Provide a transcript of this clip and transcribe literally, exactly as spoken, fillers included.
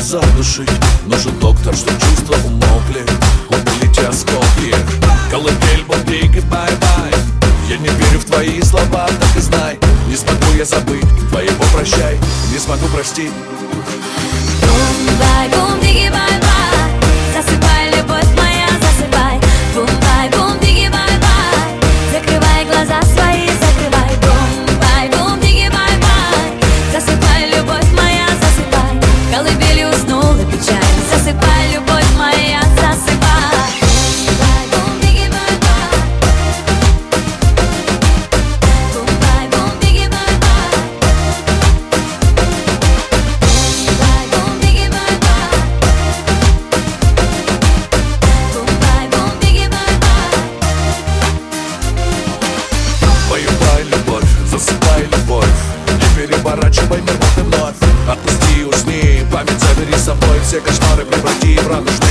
задушить. Нужен доктор, чтоб чувства умолкли, удалите осколки. Колыбель, бомбик, бай-бай. Я не верю в твои слова, так и знай. Не смогу я забыть твоего прощай, не смогу простить. Бум-бай, бум-диги, бай-бай. Засыпай, любовь моя, засыпай. Бум-бай, бум-диги, бай-бай. Закрывай глаза свои, закрывай. Бум-бай, бум-диги, бай-бай. Засыпай, любовь моя, засыпай. Колыбелью уснула печаль. Засыпай, любовь моя, засыпай. Засыпай, любовь, не переворачивай мир вновь. Отпусти, усни, память забери с собой. Все кошмары преврати в радужные